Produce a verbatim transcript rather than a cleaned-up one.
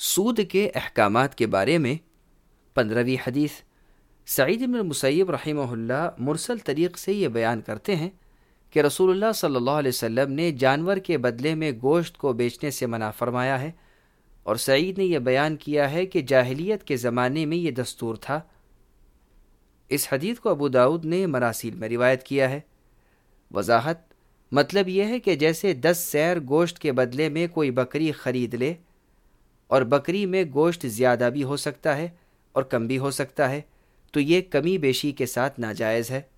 सूद के अहकामात के बारे में पंद्रहवीं हदीस। सईद इब्न मुसय्यब रहिमहुल्लाह मुरसल तरीक़ से ये बयान करते हैं कि रसूलुल्लाह सल्लल्लाहु अलैहि वसल्लम ने जानवर के बदले में गोश्त को बेचने से मना फरमाया है, और सईद ने यह बयान किया है कि जाहिलियत के ज़माने में यह दस्तूर था। इस हदीस को अबू दाऊद ने मरासील में रिवायत किया है। वजाहत मतलब यह है कि जैसे दस सैर गोश्त के बदले में कोई बकरी ख़रीद ले, और बकरी में गोश्त ज़्यादा भी हो सकता है और कम भी हो सकता है, तो ये कमी बेशी के साथ नाजायज़ है।